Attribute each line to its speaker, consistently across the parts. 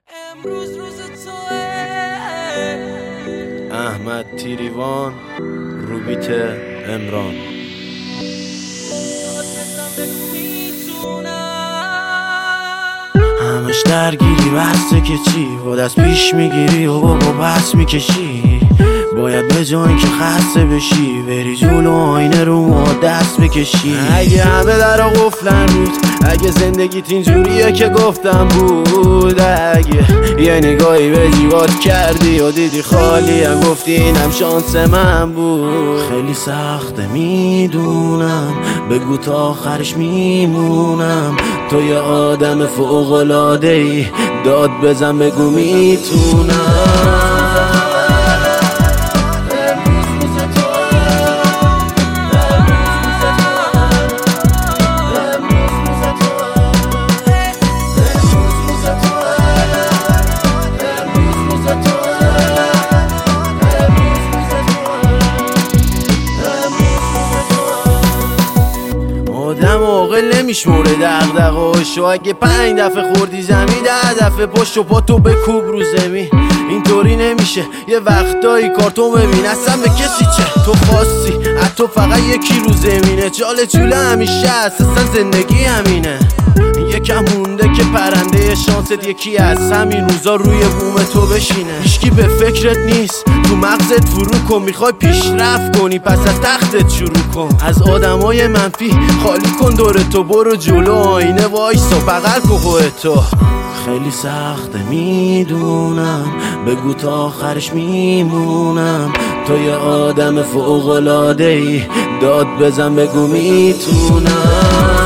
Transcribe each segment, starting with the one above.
Speaker 1: امروز روز توئه.
Speaker 2: احمد تیریوان، روبیت امران. همش درگیری بسته که چی با دست پیش میگیری و بابا پس میکشی. باید به جایی که خسته بشی بری جلو آینه رو ما دست بکشی. اگه همه در قفلن رود، اگه زندگیت اینجوریه که گفتم بود، اگه یه نگاهی به جیبات کردی و دیدی خالی هم گفتی اینم شانس من بود. خیلی سخته میدونم، بگو تا آخرش میمونم. تو یه آدم فوق‌العاده‌ای، داد بزن بگو میتونم. آدم عاقل نمیشموره دغدغه‌هاشو. اگه 5 دفعه خوردی زمین 10 دفعه پشت و پاتو بکوب رو زمین. اینطوری نمیشه، یه وقتایی کارتون ببین اصلا به کسی چه. تو خواستی حتی فقط یکی رو زمینه، چاله چوله همیشه هست، اصلا زندگی همینه. یکم مونده که پرنده شانست یکی از همین روزا روی بوم تو بشینه. هیچکی به فکرت نیست، تو مغزت فرو کن. میخوای پیشرفت کنی پس از تختت شروع کن. از آدمای منفی خالی کن دورتو، برو جلو آینه وایسا بغل کن خودتو. خیلی سخته میدونم، بگو تا آخرش میمونم. تو یه آدم فوق‌العاده‌ای، داد بزن بگو میتونم.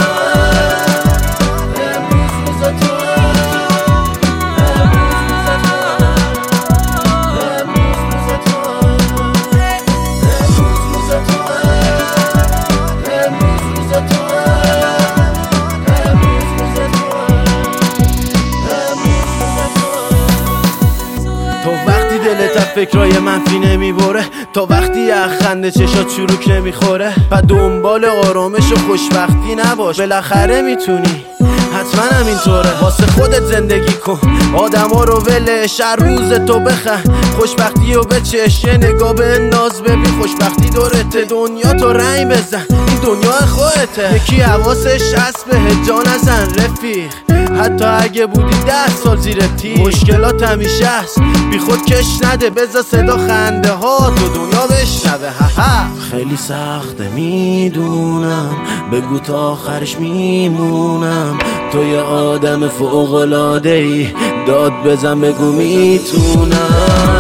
Speaker 2: تا وقتی دلت از فکرای منفی نمیبره، تا وقتی از خنده چشات چروک نمیخوره، پس دنبال آرامش و خوشبختی نباش، بالاخره میتونی. حتما همینطوره، واسه خودت زندگی کن، آدما رو ولش، هر روز تو بخند، خوشبختی رو بچش، یه نگاه به ناز ببین، خوشبختی دورته، دنیا تو رنگ بزن، این دنیا خودته. یکی حواسش هست به جا نزن رفیق، حتی اگه بودی 10 سال زیر تیغ. مشکلات همیشه هست، بی خود کش نده، بذار صدا خنده ها تو دنیا بشنوه. خیلی سخته میدونم، بگو تا آخرش میمونم. تو یه آدم فوق‌العاده‌ای، داد بزن بگو میتونم.